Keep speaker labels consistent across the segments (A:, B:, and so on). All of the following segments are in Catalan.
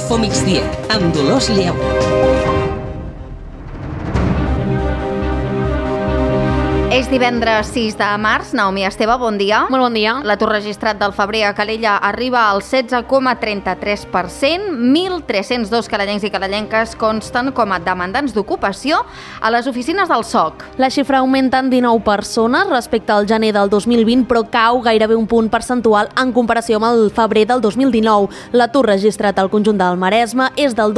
A: Infomigdia, amb Dolors Lleó.
B: És divendres 6 de març. Naomi Esteve, bon dia.
C: Molt bon dia.
B: L'atur registrat del febrer a Calella arriba al 16,33%. 1.302 calellencs i calellenques consten com a demandants d'ocupació a les oficines del SOC.
C: La xifra augmenta en 19 persones respecte al gener del 2020, però cau gairebé un punt percentual en comparació amb el febrer del 2019. L'atur registrat al conjunt del Maresme és del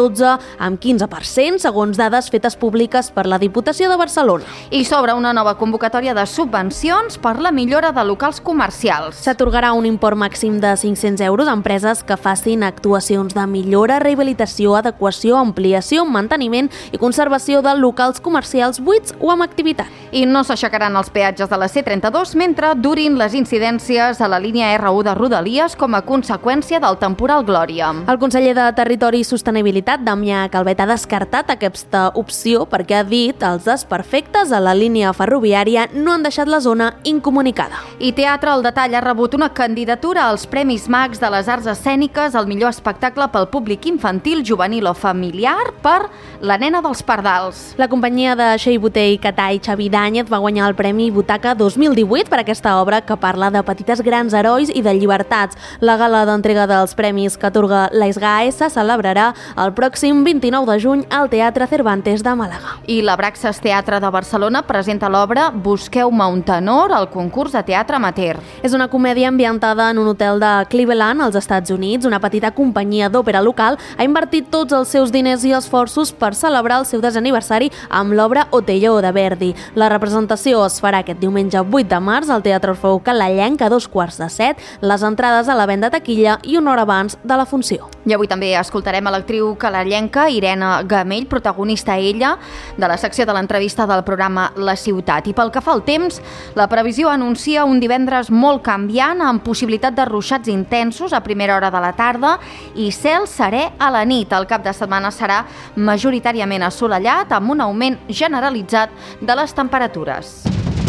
C: 12,15%, segons dades fetes públiques per la Diputació de Barcelona.
B: I s'obre una nova convocatòria de subvencions per la millora de locals comercials.
C: S'atorgarà un import màxim de 500 euros a empreses que facin actuacions de millora, rehabilitació, adequació, ampliació, manteniment i conservació de locals comercials buits o amb activitat.
B: I no s'aixecaran els peatges de la C32 mentre durin les incidències a la línia R1 de Rodalies com a conseqüència del temporal Glòria.
C: El conseller de Territori i Sostenibilitat, Damià Calvet, ha descartat aquesta opció perquè ha dit els desperfectes a la línia ferroviària no han deixat la zona incomunicada.
B: I Teatre al Detall ha rebut una candidatura als Premis Mags de les Arts Escèniques al millor espectacle pel públic infantil, juvenil o familiar per La nena dels pardals.
C: La companyia de Xei Boter i Catà i Xavi Dàñez va guanyar el Premi Butaca 2018 per aquesta obra que parla de petites grans herois i de llibertats. La gala d'entrega dels premis que atorga l'ESGAE se celebrarà el pròxim 29 de juny al Teatre Cervantes de Màlaga.
B: I la Braxas Teatre de Barcelona presenta l'obra Busqueu-me un tenor al concurs de teatre amateur.
C: És una comèdia ambientada en un hotel de Cleveland, als Estats Units. Una petita companyia d'òpera local ha invertit tots els seus diners i esforços per celebrar el seu desaniversari amb l'obra Otello de Verdi. La representació es farà aquest diumenge 8 de març al Teatre Orfeu Calellenc a 2:15. Les entrades a la venda a taquilla i una hora abans de la funció.
B: I avui també escoltarem a l'actriu calellenca Irene Gamell, protagonista ella de la secció de l'entrevista del programa La Ciutat. I pel que fa al temps, la previsió anuncia un divendres molt canviant amb possibilitat de ruixats intensos a primera hora de la tarda i cel serè a la nit. El cap de setmana serà majoritàriament assolellat amb un augment generalitzat de les temperatures.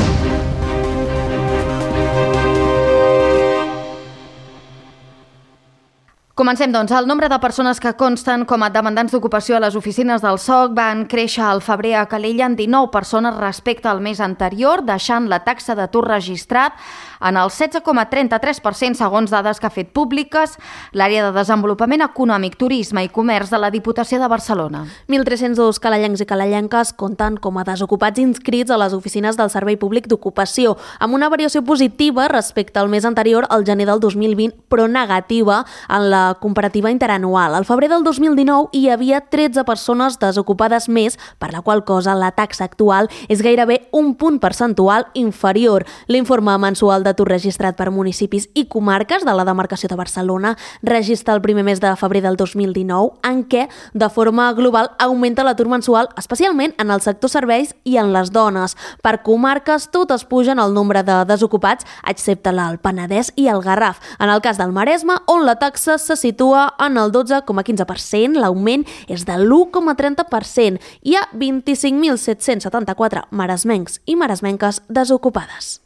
B: Comencem, doncs. El nombre de persones que consten com a demandants d'ocupació a les oficines del SOC van créixer al febrer a Calella en 19 persones respecte al mes anterior, deixant la taxa d'atur registrat en el 16,33% segons dades que ha fet públiques l'àrea de desenvolupament econòmic, turisme i comerç de la Diputació de Barcelona.
C: 1.302 calellencs i calellenques compten com a desocupats inscrits a les oficines del Servei Públic d'Ocupació, amb una variació positiva respecte al mes anterior, al gener del 2020, però negativa en la comparativa interanual. Al febrer del 2019 hi havia 13 persones desocupades més, per la qual cosa la taxa actual és gairebé un punt percentual inferior. L'informe mensual d'atur registrat per municipis i comarques de la demarcació de Barcelona registra el primer mes de febrer del 2019, en què, de forma global, augmenta l'atur mensual, especialment en el sector serveis i en les dones. Per comarques, totes pugen el nombre de desocupats, excepte l'Alt Penedès i el Garraf. En el cas del Maresme, on la taxa se situa en el 12,15%, l'augment és de l'1,30%. Hi ha 25.774 maresmencs i maresmenques desocupades.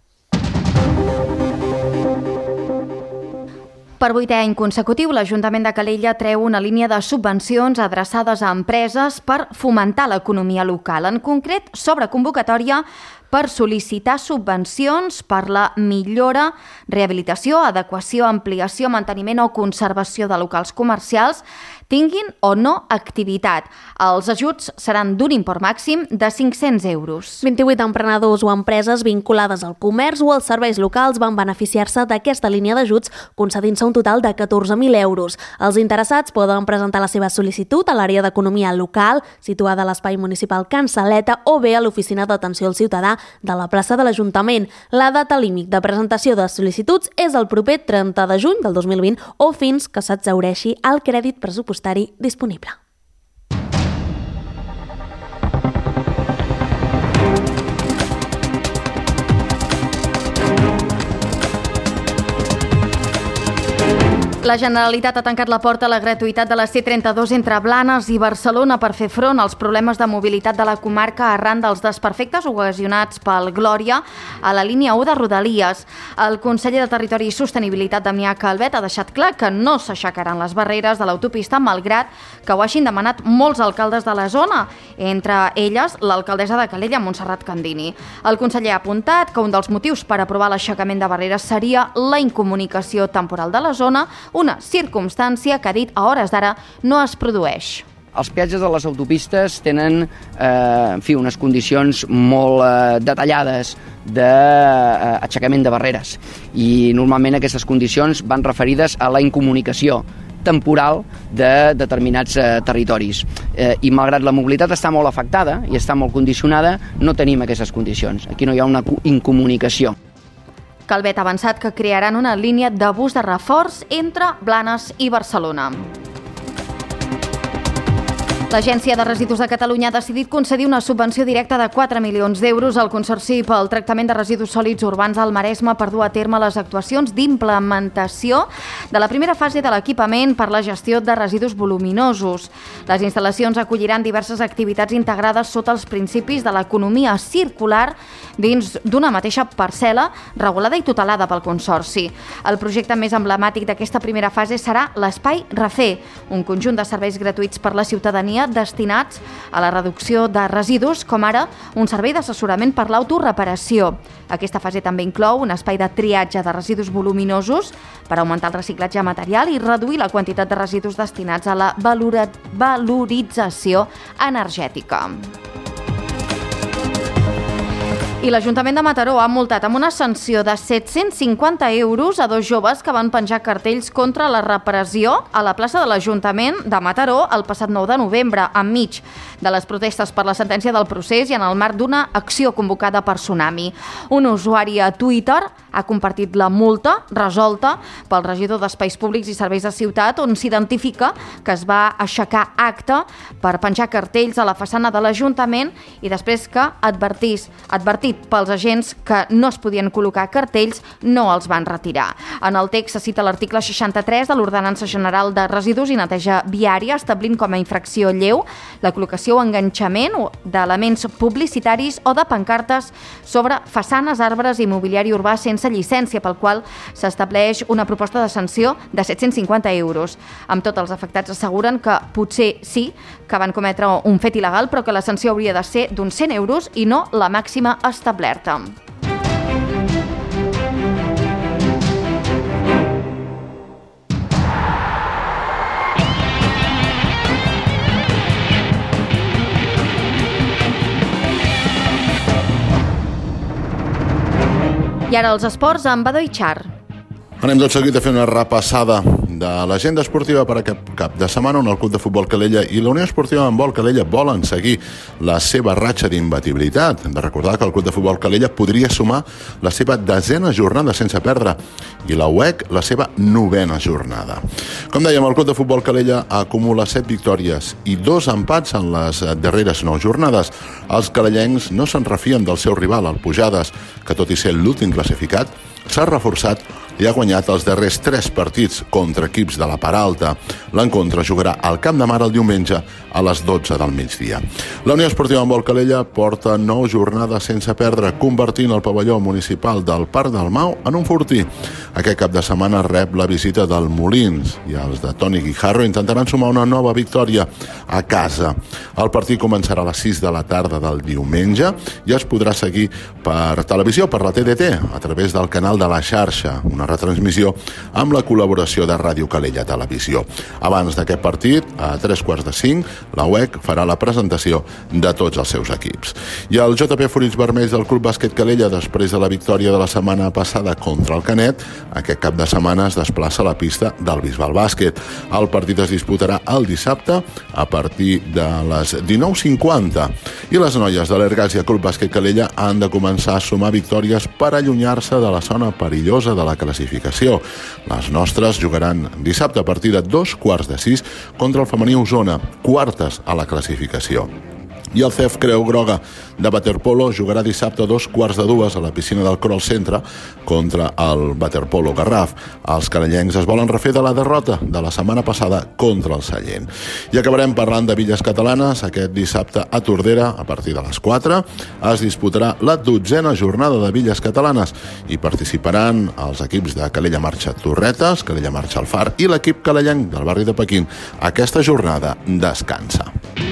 B: Per 8è any consecutiu, l'Ajuntament de Calella treu una línia de subvencions adreçades a empreses per fomentar l'economia local. En concret, s'obre convocatòria per sol·licitar subvencions per la millora, rehabilitació, adequació, ampliació, manteniment o conservació de locals comercials, tinguin o no activitat. Els ajuts seran d'un import màxim de 500 euros.
C: 28 emprenedors o empreses vinculades al comerç o als serveis locals van beneficiar-se d'aquesta línia d'ajuts, concedint-se un total de 14.000 euros. Els interessats poden presentar la seva sol·licitud a l'àrea d'economia local, situada a l'espai municipal Can Saleta, o bé a l'oficina d'atenció al ciutadà de la plaça de l'Ajuntament. La data límit de presentació de sol·licituds és el proper 30 de juny del 2020 o fins que s'exhaureixi el crèdit pressupostari disponible.
B: La Generalitat ha tancat la porta a la gratuïtat de la C32 entre Blanes i Barcelona per fer front als problemes de mobilitat de la comarca arran dels desperfectes ocasionats pel Glòria a la línia 1 de Rodalies. El conseller de Territori i Sostenibilitat, Damià Calvet, ha deixat clar que no s'aixecaran les barreres de l'autopista, malgrat que ho hagin demanat molts alcaldes de la zona, entre elles l'alcaldessa de Calella, Montserrat Candini. El conseller ha apuntat que un dels motius per aprovar l'aixecament de barreres seria la incomunicació temporal de la zona, una circumstància que, ha dit, a hores d'ara no es produeix.
D: Els peatges de les autopistes tenen unes condicions molt detallades d'aixecament de barreres i normalment aquestes condicions van referides a la incomunicació temporal de determinats territoris. I malgrat la mobilitat està molt afectada i està molt condicionada, no tenim aquestes condicions. Aquí no hi ha una incomunicació.
B: Calvet ha avançat que crearan una línia de bus de reforç entre Blanes i Barcelona. L'Agència de Residus de Catalunya ha decidit concedir una subvenció directa de 4 milions d'euros al Consorci pel Tractament de Residus Sòlids Urbans al Maresme per dur a terme les actuacions d'implementació de la primera fase de l'equipament per la gestió de residus voluminosos. Les instal·lacions acolliran diverses activitats integrades sota els principis de l'economia circular dins d'una mateixa parcel·la regulada i tutelada pel Consorci. El projecte més emblemàtic d'aquesta primera fase serà l'Espai Refer, un conjunt de serveis gratuïts per la ciutadania destinats a la reducció de residus, com ara un servei d'assessorament per l'autoreparació. Aquesta fase també inclou un espai de triatge de residus voluminosos per augmentar el reciclatge material i reduir la quantitat de residus destinats a la valorització energètica. I l'Ajuntament de Mataró ha multat amb una sanció de 750 euros a 2 joves que van penjar cartells contra la repressió a la plaça de l'Ajuntament de Mataró el passat 9 de novembre, enmig de les protestes per la sentència del procés i en el marc d'una acció convocada per Tsunami. Un usuari a Twitter ha compartit la multa resolta pel regidor d'Espais Públics i Serveis de Ciutat, on s'identifica que es va aixecar acte per penjar cartells a la façana de l'Ajuntament i després que advertit pels agents que no es podien col·locar cartells, no els van retirar. En el text se cita l'article 63 de l'Ordenança General de Residus i Neteja Viària, establint com a infracció lleu la col·locació o enganxament d'elements publicitaris o de pancartes sobre façanes, arbres i mobiliari urbà sense llicència, pel qual s'estableix una proposta de sanció de 750 euros. Amb tot, els afectats asseguren que potser sí que van cometre un fet il·legal, però que la sanció hauria de ser d'uns 100 euros i no la màxima establerta. I ara els esports amb Badó i Char.
E: Anem tot seguit a fer una repassada de l'agenda esportiva per aquest cap de setmana, on el Club de Futbol Calella i la Unió Esportiva Handbol Calella volen seguir la seva ratxa d'imbatibilitat. De recordar que el Club de Futbol Calella podria sumar la seva 10ª jornada sense perdre i la UEC la seva 9ª jornada. Com dèiem, el Club de Futbol Calella acumula 7 victòries i 2 empats en les darreres 9 jornades. Els calellencs no se'n refien del seu rival, el Pujades, que tot i ser l'últim classificat, s'ha reforçat i ha guanyat els darrers 3 partits contra equips de la part alta. L'encontre jugarà al Camp de Mar el diumenge a les 12 del migdia. La Unió Esportiva Handbol Calella porta 9 jornades sense perdre, convertint el pavelló municipal del Parc del Mau en un fortí. Aquest cap de setmana rep la visita del Molins i els de Toni Guijarro intentaran sumar una nova victòria a casa. El partit començarà a les 6 de la tarda del diumenge i es podrà seguir per televisió, per la TDT, a través del canal de la xarxa, una retransmissió amb la col·laboració de Ràdio Calella Televisió. Abans d'aquest partit, a 3:45, la UEC farà la presentació de tots els seus equips. I el JP Forins Vermells del Club Bàsquet Calella, després de la victòria de la setmana passada contra el Canet, aquest cap de setmana es desplaça a la pista del Bisbal Bàsquet. El partit es disputarà el dissabte a partir de les 19:50 i les noies de l'Ergàsia Club Bàsquet Calella han de començar a sumar victòries per allunyar-se de la zona perillosa de la classificació. Les nostres jugaran dissabte a partir de 5:15 contra el femení Osona, quartes a la classificació. I el CEF Creu Groga de waterpolo jugarà dissabte a 2:15 a la piscina del Crol Centre contra el Waterpolo Garraf. Els canellencs es volen refer de la derrota de la setmana passada contra el Sallent. I acabarem parlant de Villes Catalanes. Aquest dissabte a Tordera, a partir de les 4, es disputarà la 12a jornada de Villes Catalanes i participaran els equips de Calella Marxa Torretes, Calella Marxa Alfar i l'equip calellenc del barri de Pequín. Aquesta jornada descansa.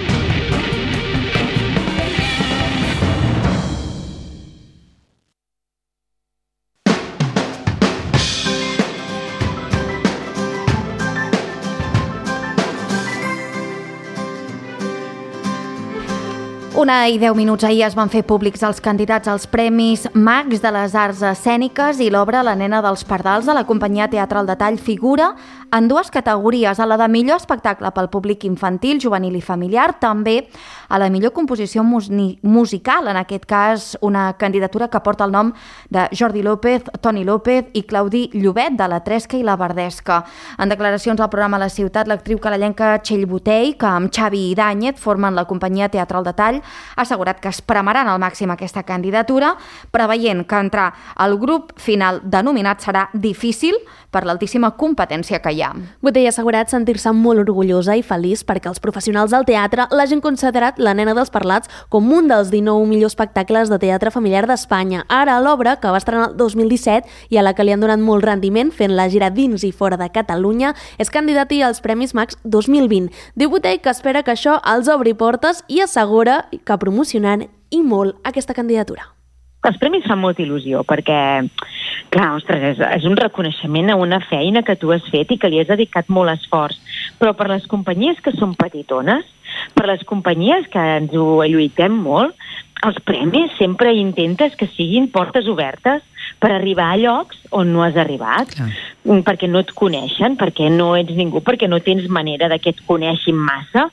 B: Una i 10 minuts ahir es van fer públics els candidats als Premis Mags de les Arts Escèniques i l'obra La nena dels pardals de la companyia Teatre al Detall figura en dues categories, a la de millor espectacle pel públic infantil, juvenil i familiar, també a la millor composició musical, en aquest cas una candidatura que porta el nom de Jordi López, Toni López i Claudi Llobet, de La Tresca i la Verdesca. En declaracions al programa La Ciutat, l'actriu calellenca Txell Botell, que amb Xavi Idàñez formen la companyia Teatre al Detall, ha assegurat que espremaran al màxim aquesta candidatura, preveient que entrar al grup final denominat serà difícil per l'altíssima competència que hi ha.
C: Botell ha assegurat sentir-se molt orgullosa i feliç perquè els professionals del teatre l'hagin considerat La nena dels parlats com un dels 19 millors espectacles de teatre familiar d'Espanya. Ara l'obra, que va estrenar el 2017 i a la que li han donat molt rendiment fent la gira dins i fora de Catalunya, és candidata als Premis Mags 2020. Diu Botell que espera que això els obri portes i assegura que promocionant i molt aquesta candidatura.
F: Els premis fan molta il·lusió perquè, clar, ostres, és un reconeixement a una feina que tu has fet i que li has dedicat molt esforç. Però per les companyies que són petitones, per les companyies que ens ho lluitem molt, els premis sempre intentes que siguin portes obertes per arribar a llocs on no has arribat, perquè no et coneixen, perquè no ets ningú, perquè no tens manera de que et coneixin massa.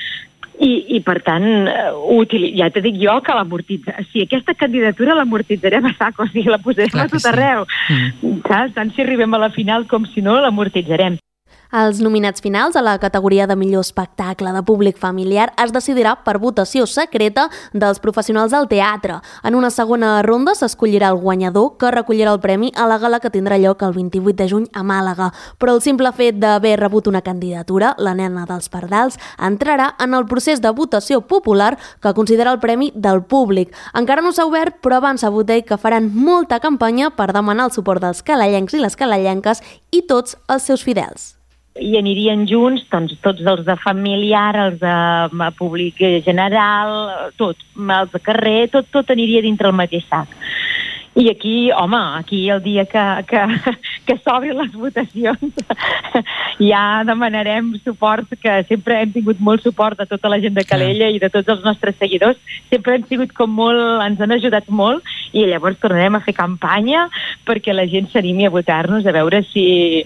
F: I per tant, ja te dic jo que si aquesta candidatura l'amortitzarem a saco, o sigui, la posarem a tot arreu. Saps? Tant si arribem a la final com si no, l'amortitzarem.
C: Els nominats finals a la categoria de millor espectacle de públic familiar es decidirà per votació secreta dels professionals del teatre. En una segona ronda s'escollirà el guanyador, que recollirà el premi a la gala que tindrà lloc el 28 de juny a Màlaga. Però el simple fet d'haver rebut una candidatura, La nena dels pardals, entrarà en el procés de votació popular que considera el premi del públic. Encara no s'ha obert, però avança Botell que faran molta campanya per demanar el suport dels calellencs i les calellenques i tots els seus fidels.
F: I anirien junts doncs, tots els de familiar, els de públic general, tot, els de carrer, tot aniria dintre el mateix sac. I aquí, home, el dia que s'obrin les votacions ja demanarem suport, que sempre hem tingut molt suport de tota la gent de Calella i de tots els nostres seguidors, sempre hem sigut ens han ajudat molt i llavors tornarem a fer campanya perquè la gent s'animi a votar-nos, a veure si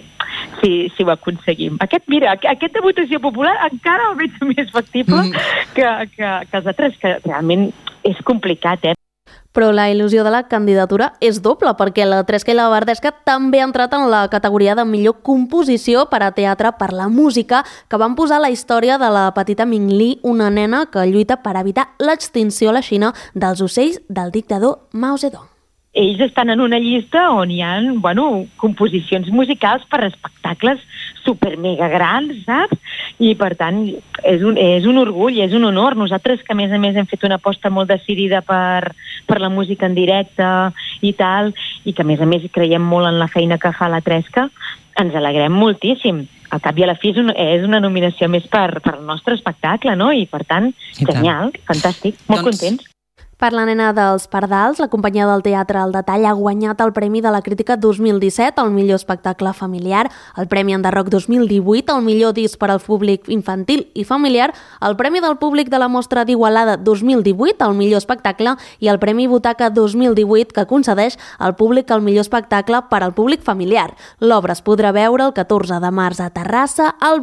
F: ho aconseguim. Aquesta votació popular encara el veig més factible que els altres, que realment és complicat,
C: Però la il·lusió de la candidatura és doble, perquè La Tresca i la Verdesca també ha entrat en la categoria de millor composició per a teatre per la música, que van posar la història de la petita Ming Li, una nena que lluita per evitar l'extinció a la Xina dels ocells del dictador Mao Zedong.
F: Ells estan en una llista on hi ha, composicions musicals per espectacles super mega grans, saps? I per tant és un orgull, és un honor. Nosaltres que a més hem fet una aposta molt decidida per la música en directe i tal, i que a més creiem molt en la feina que fa La Tresca, ens alegrem moltíssim. Al cap i a la fi és una nominació més per al nostre espectacle, no? I per tant, genial, fantàstic, molt contents.
C: Per La nena dels pardals, la companyia del Teatre al Detall ha guanyat el Premi de la Crítica 2017 al millor espectacle familiar, el Premi Enderroc 2018 al millor disc per al públic infantil i familiar, el Premi del Públic de la Mostra d'Igualada 2018 al millor espectacle i el Premi Butaca 2018 que concedeix al públic el millor espectacle per al públic familiar. L'obra es podrà veure el 14 de març a Terrassa, el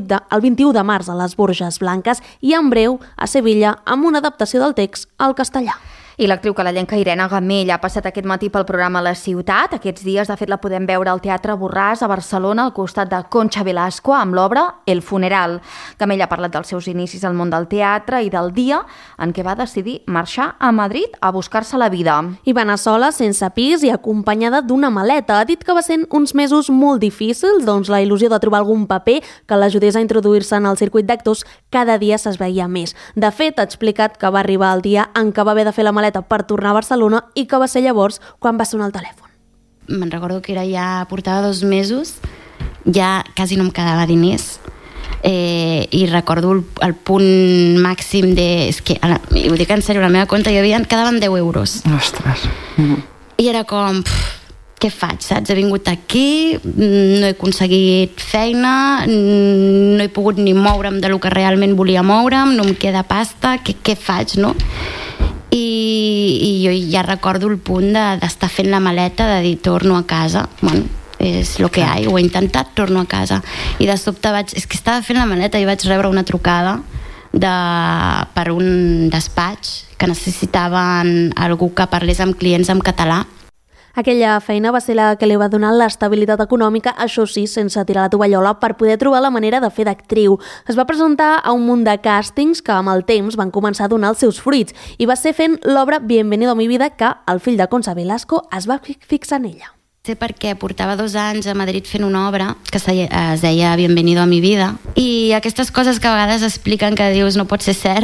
C: 21 de març a les Borges Blanques i en breu a Sevilla amb una adaptació del text al castellà.
B: I l'actriu calellenca Irene Gamell ha passat aquest matí pel programa La Ciutat. Aquests dies, de fet, la podem veure al Teatre Borràs a Barcelona al costat de Concha Velasco amb l'obra El funeral. Gamell ha parlat dels seus inicis al món del teatre i del dia en què va decidir marxar a Madrid a buscar-se la vida.
C: I va anar sola, sense pis i acompanyada d'una maleta. Ha dit que va ser uns mesos molt difícils, doncs la il·lusió de trobar algun paper que l'ajudés a introduir-se en el circuit d'actors cada dia s'esveia més. De fet, ha explicat que va arribar el dia en què va haver de fer la maleta per tornar a Barcelona i que va ser llavors quan va sonar el telèfon.
G: Me'n recordo que portava 2 mesos, ja quasi no em quedava diners, i recordo el punt màxim de... És que, ho dic en sèrio, la meva compte quedaven 10 euros.
A: Ostres.
G: I era com... Què faig, saps? He vingut aquí, no he aconseguit feina, no he pogut ni moure'm de lo que realment volia moure'm, no em queda pasta, què faig, no? I jo ja recordo el punt d'estar fent la maleta, de dir torno a casa, bueno, és el que hi ha, ho he intentat, torno a casa, i de sobte és que estava fent la maleta i vaig rebre una trucada per un despatx que necessitaven algú que parlés amb clients en català.
C: Aquella feina va ser la que li va donar l'estabilitat econòmica, això sí, sense tirar la tovallola, per poder trobar la manera de fer d'actriu. Es va presentar a un munt de càstings que amb el temps van començar a donar els seus fruits i va ser fent l'obra Bienvenido a mi vida que el fill de Concha Velasco es va fixar en ella.
G: Sé perquè portava 2 anys a Madrid fent una obra que es deia Bienvenido a mi vida, i aquestes coses que a vegades expliquen que dius no pot ser cert,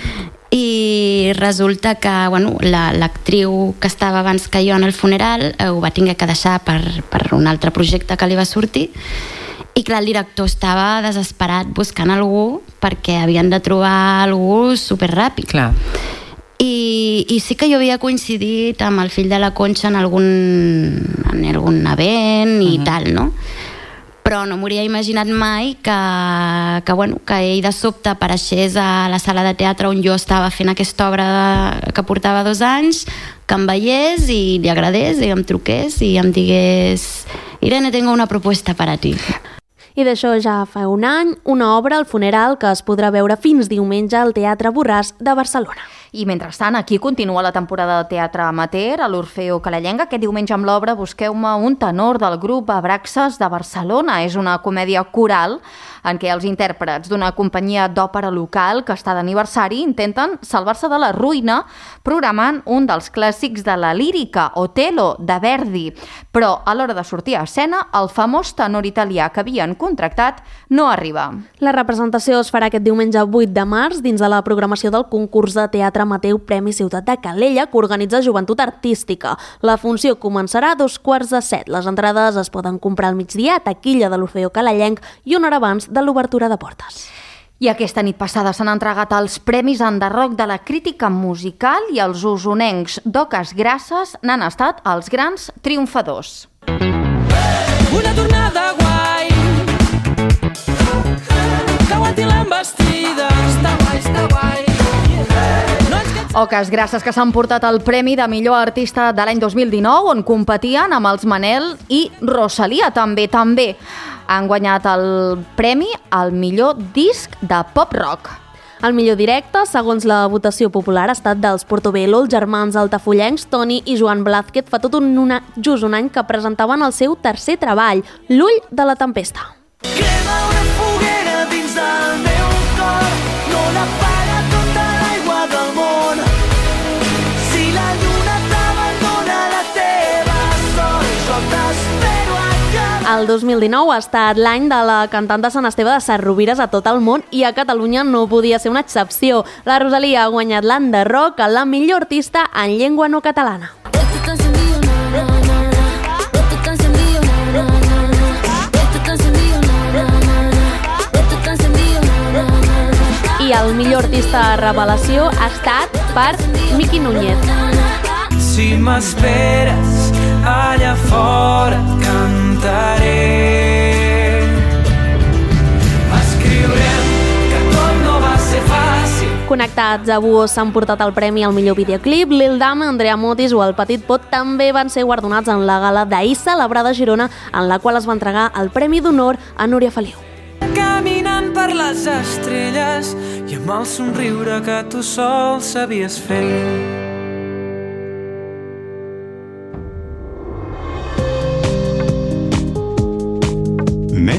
G: i resulta que l'actriu que estava abans que jo en el funeral ho va haver que deixar per un altre projecte que li va sortir, i clar, el director estava desesperat buscant algú perquè havien de trobar algú superràpid.
A: Clar.
G: I sí que jo havia coincidit amb el fill de la Concha en algun event i tal, no? Però no m'hauria imaginat mai que ell de sobte apareixés a la sala de teatre on jo estava fent aquesta obra que portava 2 anys, que em veiés i li agradés i em truqués i em digués Irene, tengo una propuesta para ti.
C: I d'això ja fa un any, una obra, El funeral, que es podrà veure fins diumenge al Teatre Borràs de Barcelona.
B: I mentrestant, aquí continua la temporada de teatre amateur a l'Orfeó Calellenca. Aquest diumenge amb l'obra Busqueu-me un tenor del grup Abraxas de Barcelona. És una comèdia coral en què els intèrprets d'una companyia d'òpera local que està d'aniversari intenten salvar-se de la ruïna programant un dels clàssics de la lírica, Otello, de Verdi. Però a l'hora de sortir a escena, el famós tenor italià que havien contractat no arriba.
C: La representació es farà aquest diumenge 8 de març dins de la programació del concurs de teatre amateur Premi Ciutat de Calella que organitza Joventut Artística. La funció començarà a 7:15. Les entrades es poden comprar al migdia a taquilla de l'Orfeó Calellenc i una hora abans de l'obertura de portes.
B: I aquesta nit passada s'han entregat els Premis Enderroc de la crítica musical i els usonencs d'Oques Grasses n'han estat els grans triomfadors.
H: Una tornada guai, que aguanti l'embestida, està guai.
B: Oques Grasses que s'han portat el Premi de Millor Artista de l'any 2019 on competien amb els Manel i Rosalía també. Han guanyat el premi al millor disc de pop-rock.
C: El millor directe, segons la votació popular, ha estat dels Portobello, els germans altafollencs, Toni i Joan Blázquez, fa just un any que presentaven el seu tercer treball, L'ull de la tempesta.
H: Crema una foguera dins del meu cor, no l'apaga tota l'aigua del món. Si la lluna t'abandona la teva sort, jo t'espero a casa.
C: El 2019 ha estat l'any de la cantant de Sant Esteve de Sesrovires a tot el món i a Catalunya no podia ser una excepció. La Rosalía ha guanyat l'Enderroc a la millor artista en llengua no catalana. I el millor artista revelació ha estat per Miki Núñez.
H: Si m'esperes allà fora et cantaré. Escriurem que tot no va ser fàcil.
C: Connectats a Buos s'han portat el premi al millor videoclip. Lil Dame, Andrea Motis o el Petit Pot també van ser guardonats en la gala d'ahir celebrada a Girona, en la qual es va entregar el Premi d'Honor a Núria Feliu.
H: Caminant per les estrelles i amb el somriure que tu sol sabies fer.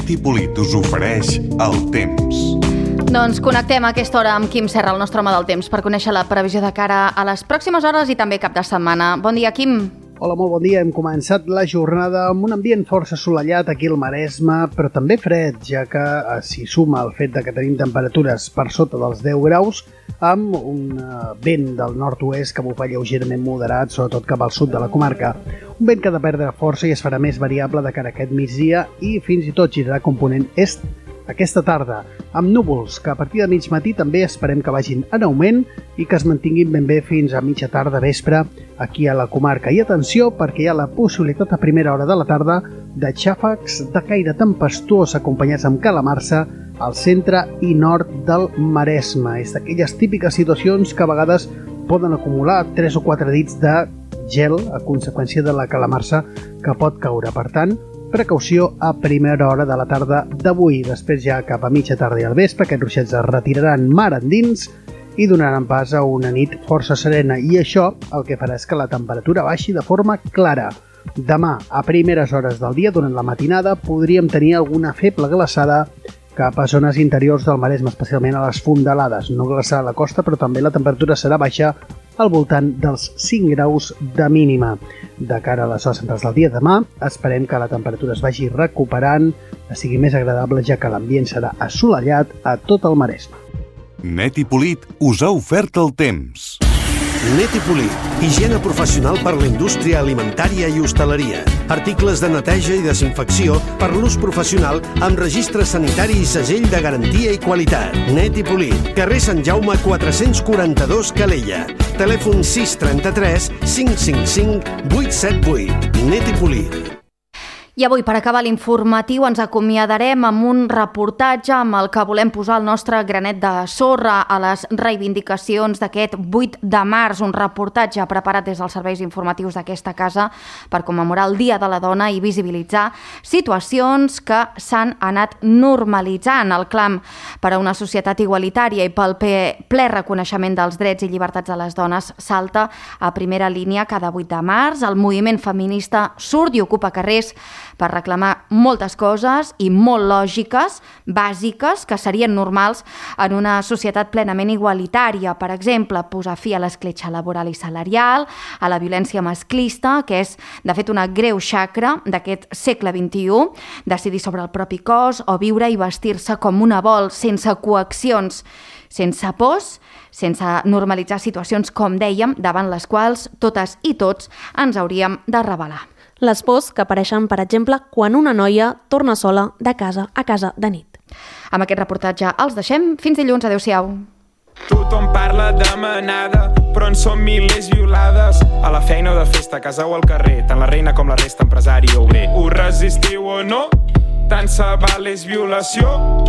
I: Neti Polit us ofereix el temps.
B: Doncs connectem a aquesta hora amb Quim Serra, el nostre home del temps, per conèixer la previsió de cara a les pròximes hores i també cap de setmana. Bon dia, Quim.
J: Hola, molt bon dia. Hem començat la jornada amb un ambient força assolellat aquí al Maresme, però també fred, ja que s'hi suma el fet de que tenim temperatures per sota dels 10 graus, amb un vent del nord-oest que bufa lleugerament moderat, sobretot cap al sud de la comarca. Un vent que ha de perdre força i es farà més variable de cara a aquest migdia i fins i tot girarà component est aquesta tarda, amb núvols que a partir de mig matí també esperem que vagin en augment i que es mantinguin ben bé fins a mitja tarda vespre aquí a la comarca. I atenció, perquè hi ha la possibilitat a primera hora de la tarda de xàfecs de caire tempestuós acompanyats amb calamarsa al centre i nord del Maresme. És d'aquelles típiques situacions que a vegades poden acumular 3 o 4 dits de gel a conseqüència de la calamarsa que pot caure. Per tant, precaució a primera hora de la tarda d'avui. Després ja cap a mitja tarda i al vespre aquests ruixats es retiraran mar endins i donaran pas a una nit força serena. I això el que farà és que la temperatura baixi de forma clara. Demà, a primeres hores del dia, durant la matinada, podríem tenir alguna feble glaçada cap a zones interiors del Maresme, especialment a les fondalades. No glaçarà a la costa, però també la temperatura serà baixa al voltant dels 5 graus de mínima. De cara a les hores centrals del dia demà, esperem que la temperatura es vagi recuperant, que sigui més agradable, ja que l'ambient serà assolellat a tot el Maresme.
I: Neti Polit us ha ofert el temps.
K: Neti Polit, higiene professional per la indústria alimentària i hostaleria. Articles de neteja i desinfecció per l'ús professional amb registre sanitari i segell de garantia i qualitat. Neti Polit, carrer Sant Jaume 442 Calella. Telèfon 633 555 878. Neti Polit.
B: I avui, per acabar l'informatiu, ens acomiadarem amb un reportatge amb el que volem posar el nostre granet de sorra a les reivindicacions d'aquest 8 de març, un reportatge preparat des dels serveis informatius d'aquesta casa per commemorar el Dia de la Dona i visibilitzar situacions que s'han anat normalitzant. El clam per a una societat igualitària i pel ple reconeixement dels drets i llibertats de les dones salta a primera línia cada 8 de març. El moviment feminista surt i ocupa carrers per reclamar moltes coses i molt lògiques, bàsiques, que serien normals en una societat plenament igualitària. Per exemple, posar fi a l'escletxa laboral i salarial, a la violència masclista, que és, de fet, una greu xacra d'aquest segle XXI, decidir sobre el propi cos o viure i vestir-se com una vol, sense coaccions, sense pors, sense normalitzar situacions, com dèiem, davant les quals totes i tots ens hauríem de rebel·lar.
C: Les pors que apareixen, per exemple, quan una noia torna sola de casa a casa de nit.
B: Amb aquest reportatge els deixem. Fins dilluns. Adéu-siau.
L: Tothom parla de manada, però en som milers violades. A la feina o de festa, a casa o al carrer, tant la reina com la resta, empresari o obrer. Ho resistiu o no? Tant se val és violació.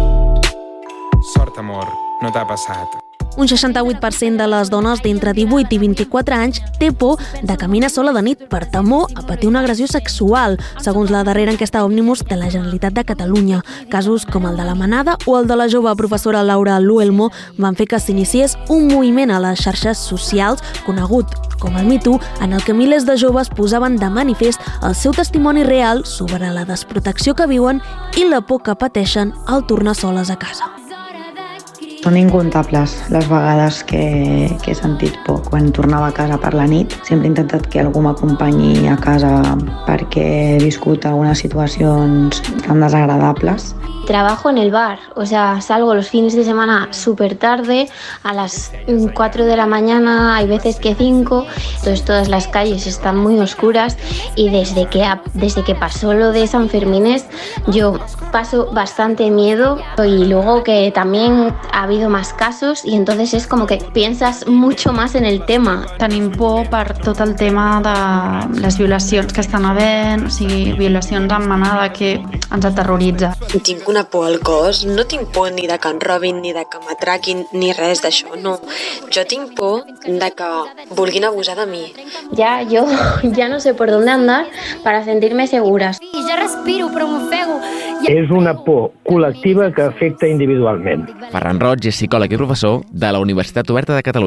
L: Sort, amor, no t'ha passat.
C: Un 68% de les dones d'entre 18 i 24 anys té por de caminar sola de nit per temor a patir una agressió sexual, segons la darrera enquesta Òmnimus de la Generalitat de Catalunya. Casos com el de la Manada o el de la jove professora Laura Luelmo van fer que s'iniciés un moviment a les xarxes socials conegut com el Me Too, en el que milers de joves posaven de manifest el seu testimoni real sobre la desprotecció que viuen i la por que pateixen al tornar soles a casa.
M: Són incontables les vegades que he sentit por quan tornava a casa per la nit. Sempre he intentat que algú m'acompanyi a casa perquè he viscut algunes situacions tan desagradables.
N: Trabajo en el bar, o sea, salgo los fines de semana súper tarde, a las 4 de la mañana, hay veces que 5, entonces todas las calles están muy oscuras y desde que pasó lo de San Fermines yo paso bastante miedo y luego que también ha habido más casos y entonces es como que piensas mucho más en el tema.
O: Tenim por per tot el tema de les violacions que estan havent, o sigui, violacions en manada que ens aterroritza.
P: Tinc una por al cos, no tinc por ni de que em robin, ni de que m'atraquin, ni res d'això, no. Jo tinc por de que vulguin abusar de mi.
N: Yo ya no sé por dónde andar para sentirme seguras.
Q: Jo respiro, però m'ofego.
R: És una por col·lectiva que afecta individualment.
S: Ferran Roig és psicòleg i professor de la Universitat Oberta de Catalunya.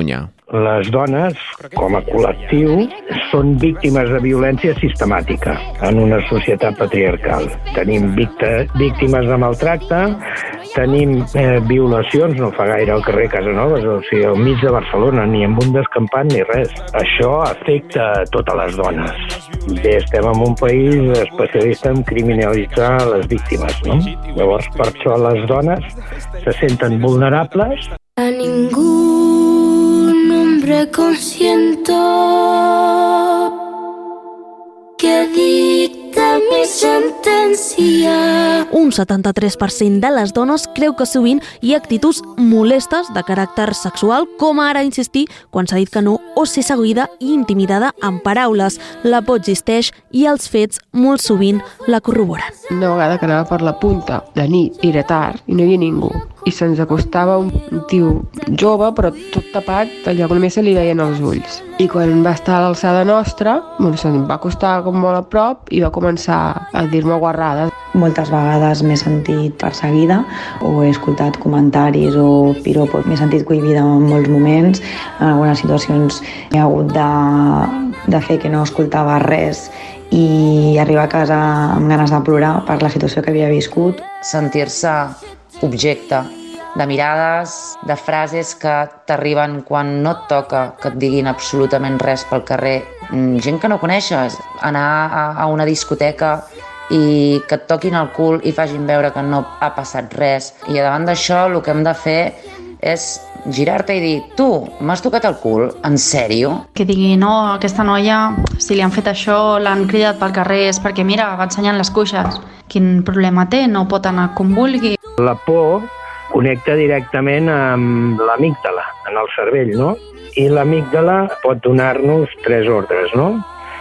R: Les dones, com a col·lectiu, són víctimes de violència sistemàtica en una societat patriarcal. Tenim víctimes de maltracte, tenim violacions, no fa gaire al carrer Casanovas, o sigui, al mig de Barcelona, ni amb un descampat ni res. Això afecta a totes les dones. Bé, estem en un país especialista en criminalitzar les víctimes, no? Llavors, per això les dones se senten vulnerables.
Q: A ningún hombre consiento que dicta mi sentencia.
C: Un 73% de les dones creu que sovint hi ha actituds molestes de caràcter sexual, com ara insistir quan s'ha dit que no o ser seguida i intimidada amb paraules. La por existeix i els fets molt sovint la corroboren.
S: Una vegada que anava per la punta de nit, era tard i no hi havia ningú. I se'ns acostava un tio jove, però tot tapat, allò que només se li veien els ulls. I quan va estar a l'alçada nostra, se'm va acostar com molt a prop i va començar a dir-me guarrades.
M: Moltes vegades m'he sentit perseguida o he escoltat comentaris o piropos. M'he sentit cohibida en molts moments. En algunes situacions he hagut de fer que no escoltava res i arribar a casa amb ganes de plorar per la situació que havia viscut.
T: Sentir-se objecte de mirades, de frases que t'arriben quan no et toca que et diguin absolutament res pel carrer. Gent que no coneixes, anar a una discoteca i que et toquin el cul i facin veure que no ha passat res. I davant d'això el que hem de fer és girar-te i dir: tu, m'has tocat el cul? En sèrio?
O: Que digui, no, aquesta noia, si li han fet això, l'han cridat pel carrer, és perquè, mira, va ensenyant les cuixes. Quin problema té? No pot anar com vulgui.
R: La por connecta directament amb l'amígdala, en el cervell, no? I l'amígdala pot donar-nos 3 ordres, no?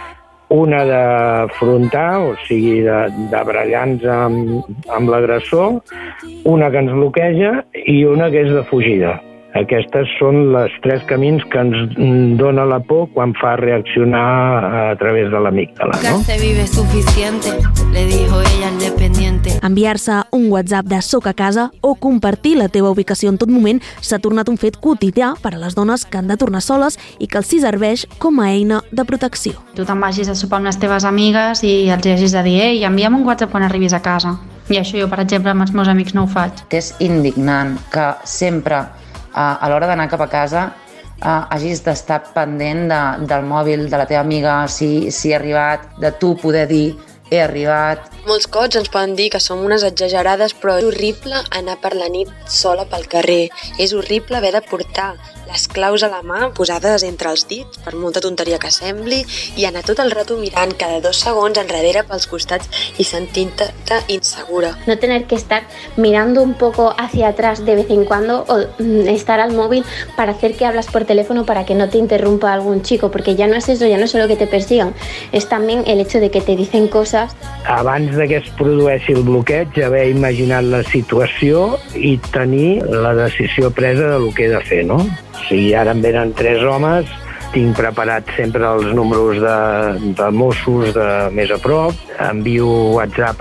R: Una d'afrontar, o sigui, de barallar-nos amb l'agressor, una que ens bloqueja i una que és de fugida. Aquestes són les 3 camins que ens dona la por quan fa reaccionar a través de l'amígdala, no?
Q: Se vive suficiente, le dijo ella al dependiente.
C: Enviar-se un WhatsApp de soc a casa o compartir la teva ubicació en tot moment s'ha tornat un fet quotidià per a les dones que han de tornar soles i que els serveix com a eina de protecció.
O: Tu te'n vagis a sopar amb les teves amigues i els hagis de dir: ei, envia'm un WhatsApp quan arribis a casa. I això jo, per exemple, amb els meus amics no ho faig.
T: És indignant que sempre a l'hora d'anar cap a casa hagis d'estar pendent del mòbil de la teva amiga, si ha arribat, de tu poder dir he arribat.
P: Molts cops ens poden dir que som unes exagerades, però és horrible anar per la nit sola pel carrer. És horrible haver de portar les claus a la mà posades entre els dits, per molta tonteria que sembli, i anar tot el rato mirant cada 2 segons enrere pels costats y sentirte insegura.
N: No tener que estar mirando un poco hacia atrás de vez en cuando o estar al móvil para hacer que hablas por teléfono para que no te interrumpa algún chico, porque ya no es eso, ya no es solo que te persigan, es también el hecho de que te dicen cosas.
R: Abans de que es produeixi el bloqueig, haver imaginat la situació i tenir la decisió presa de lo que he de fer, no? Si ara em venen 3 homes, tinc preparat sempre els números de Mossos de més a prop, envio WhatsApp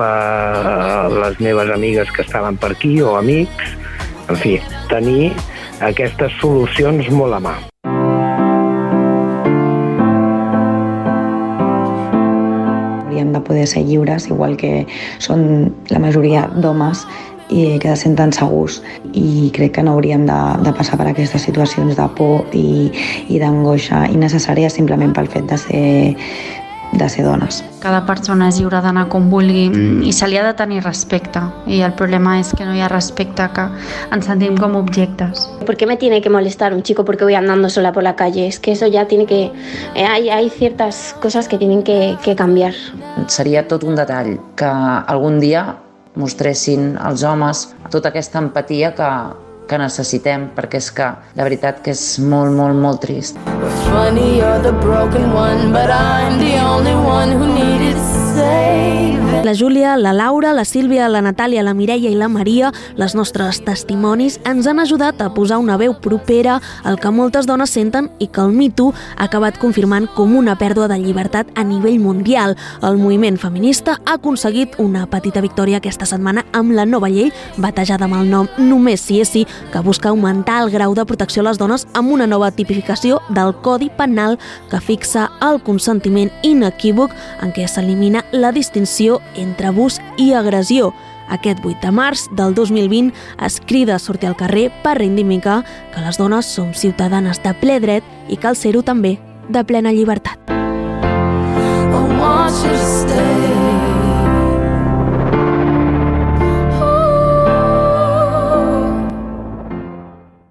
R: a les meves amigues que estaven per aquí o amics, en fi, tenir aquestes solucions molt a mà.
M: Hauríem de poder ser lliures, igual que són la majoria d'homes, i que se senten segurs, i crec que no hauríem de passar per aquestes situacions de por i d'angoixa innecessària simplement pel fet de ser dones.
O: Cada persona és lliure d'anar com vulgui i se li ha de tenir respecte, i el problema és que no hi ha respecte, que ens sentim com objectes.
N: ¿Por qué me tiene que molestar un chico porque voy andando sola por la calle? Es que eso ya tiene que... Hay ciertas cosas que tienen que cambiar.
T: Seria tot un detall que algun dia mostressin als homes tota aquesta empatia que necessitem, perquè és que la veritat que és molt, molt, molt trist.
Q: Funny, you're the broken one, but I'm the only one who needed saving.
C: La Júlia, la Laura, la Sílvia, la Natàlia, la Mireia i la Maria, les nostres testimonis, ens han ajudat a posar una veu propera al que moltes dones senten i que el Me Too ha acabat confirmant com una pèrdua de llibertat a nivell mundial. El moviment feminista ha aconseguit una petita victòria aquesta setmana amb la nova llei, batejada amb el nom Només si és sí, que busca augmentar el grau de protecció a les dones amb una nova tipificació del Codi Penal que fixa el consentiment inequívoc en què s'elimina la distinció entre abús i agressió. Aquest 8 de març del 2020 es crida a sortir al carrer per reivindicar que les dones som ciutadanes de ple dret i cal ser-ho també de plena llibertat.
H: I want you to stay.